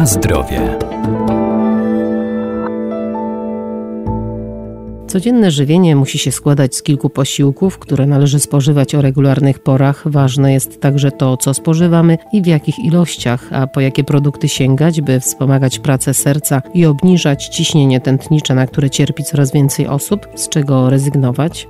Na zdrowie. Codzienne żywienie musi się składać z kilku posiłków, które należy spożywać o regularnych porach. Ważne jest także to, co spożywamy i w jakich ilościach, a po jakie produkty sięgać, by wspomagać pracę serca i obniżać ciśnienie tętnicze, na które cierpi coraz więcej osób, z czego rezygnować.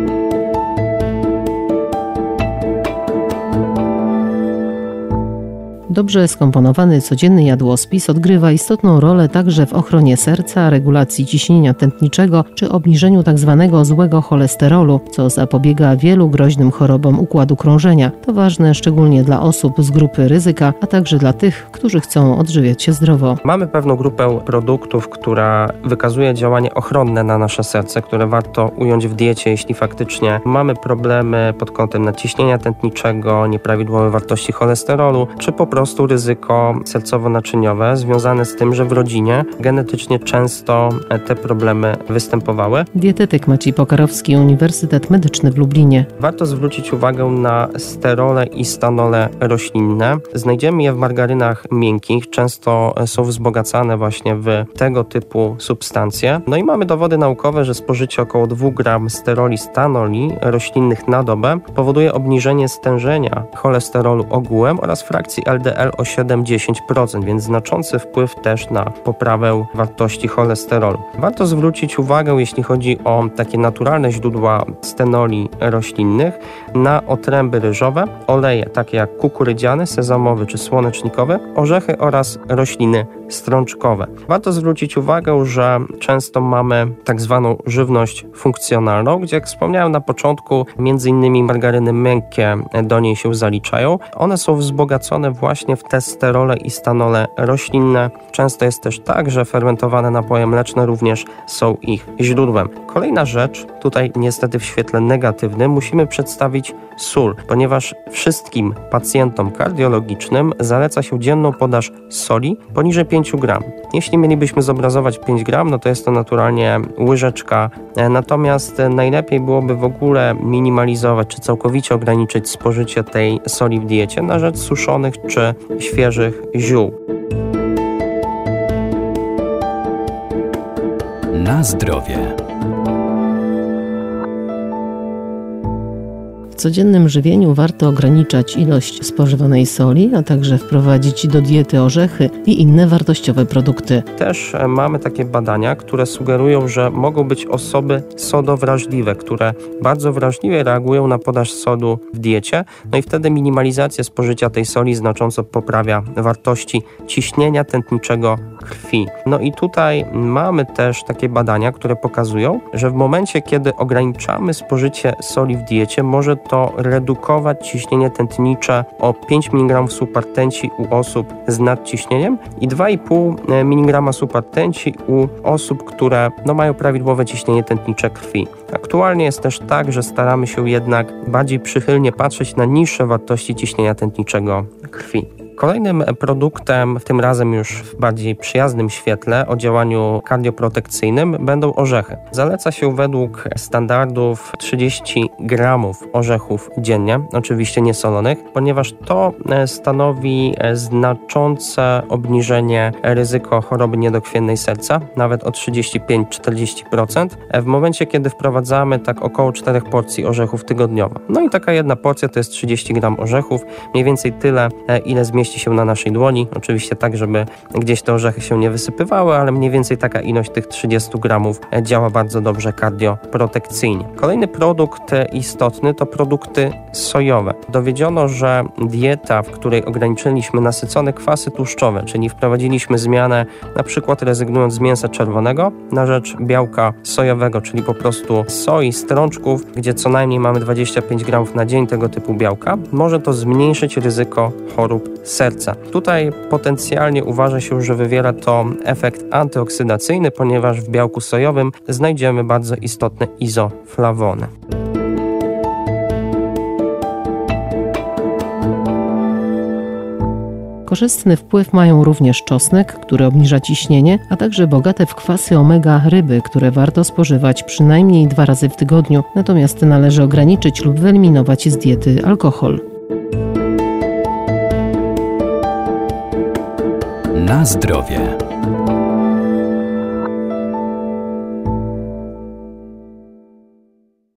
Dobrze skomponowany codzienny jadłospis odgrywa istotną rolę także w ochronie serca, regulacji ciśnienia tętniczego czy obniżeniu tzw. złego cholesterolu, co zapobiega wielu groźnym chorobom układu krążenia. To ważne szczególnie dla osób z grupy ryzyka, a także dla tych, którzy chcą odżywiać się zdrowo. Mamy pewną grupę produktów, która wykazuje działanie ochronne na nasze serce, które warto ująć w diecie, jeśli faktycznie mamy problemy pod kątem nadciśnienia tętniczego, nieprawidłowe wartości cholesterolu, czy po prostu ryzyko sercowo-naczyniowe związane z tym, że w rodzinie genetycznie często te problemy występowały. Dietetyk Maciej Pokarowski, Uniwersytet Medyczny w Lublinie. Warto zwrócić uwagę na sterole i stanole roślinne. Znajdziemy je w margarynach miękkich, często są wzbogacane właśnie w tego typu substancje. No i mamy dowody naukowe, że spożycie około 2 gram steroli stanoli roślinnych na dobę powoduje obniżenie stężenia cholesterolu ogółem oraz frakcji LDL o 7-10%, więc znaczący wpływ też na poprawę wartości cholesterolu. Warto zwrócić uwagę, jeśli chodzi o takie naturalne źródła stenoli roślinnych, na otręby ryżowe, oleje takie jak kukurydziany, sezamowy czy słonecznikowy, orzechy oraz rośliny strączkowe. Warto zwrócić uwagę, że często mamy tak zwaną żywność funkcjonalną, gdzie jak wspomniałem na początku, między innymi margaryny miękkie do niej się zaliczają. One są wzbogacone właśnie w te sterole i stanole roślinne. Często jest też tak, że fermentowane napoje mleczne również są ich źródłem. Kolejna rzecz, tutaj niestety w świetle negatywnym, musimy przedstawić sól, ponieważ wszystkim pacjentom kardiologicznym zaleca się dzienną podaż soli poniżej 5 gram. Jeśli mielibyśmy zobrazować 5 gram, no to jest to naturalnie łyżeczka, natomiast najlepiej byłoby w ogóle minimalizować czy całkowicie ograniczyć spożycie tej soli w diecie na rzecz suszonych czy świeżych ziół. Na zdrowie. W codziennym żywieniu warto ograniczać ilość spożywanej soli, a także wprowadzić do diety orzechy i inne wartościowe produkty. Też mamy takie badania, które sugerują, że mogą być osoby sodowrażliwe, które bardzo wrażliwie reagują na podaż sodu w diecie, no i wtedy minimalizacja spożycia tej soli znacząco poprawia wartości ciśnienia tętniczego krwi. No i tutaj mamy też takie badania, które pokazują, że w momencie, kiedy ograniczamy spożycie soli w diecie, może to redukować ciśnienie tętnicze o 5 mg supertenci u osób z nadciśnieniem i 2,5 mg supertenci u osób, które mają prawidłowe ciśnienie tętnicze krwi. Aktualnie jest też tak, że staramy się jednak bardziej przychylnie patrzeć na niższe wartości ciśnienia tętniczego krwi. Kolejnym produktem, tym razem już w bardziej przyjaznym świetle o działaniu kardioprotekcyjnym, będą orzechy. Zaleca się według standardów 30 gramów orzechów dziennie, oczywiście niesolonych, ponieważ to stanowi znaczące obniżenie ryzyko choroby niedokrwiennej serca, nawet o 35-40%, w momencie, kiedy wprowadzamy tak około 4 porcji orzechów tygodniowo. No i taka jedna porcja to jest 30 gram orzechów, mniej więcej tyle, ile zmieści się na naszej dłoni. Oczywiście tak, żeby gdzieś te orzechy się nie wysypywały, ale mniej więcej taka ilość tych 30 gramów działa bardzo dobrze kardioprotekcyjnie. Kolejny produkt istotny to produkty sojowe. Dowiedziono, że dieta, w której ograniczyliśmy nasycone kwasy tłuszczowe, czyli wprowadziliśmy zmianę, na przykład rezygnując z mięsa czerwonego na rzecz białka sojowego, czyli po prostu soi, strączków, gdzie co najmniej mamy 25 gramów na dzień tego typu białka, może to zmniejszyć ryzyko chorób serca. Tutaj potencjalnie uważa się, że wywiera to efekt antyoksydacyjny, ponieważ w białku sojowym znajdziemy bardzo istotne izoflawony. Korzystny wpływ mają również czosnek, który obniża ciśnienie, a także bogate w kwasy omega ryby, które warto spożywać przynajmniej 2 razy w tygodniu. Natomiast należy ograniczyć lub wyeliminować z diety alkohol. Na zdrowie.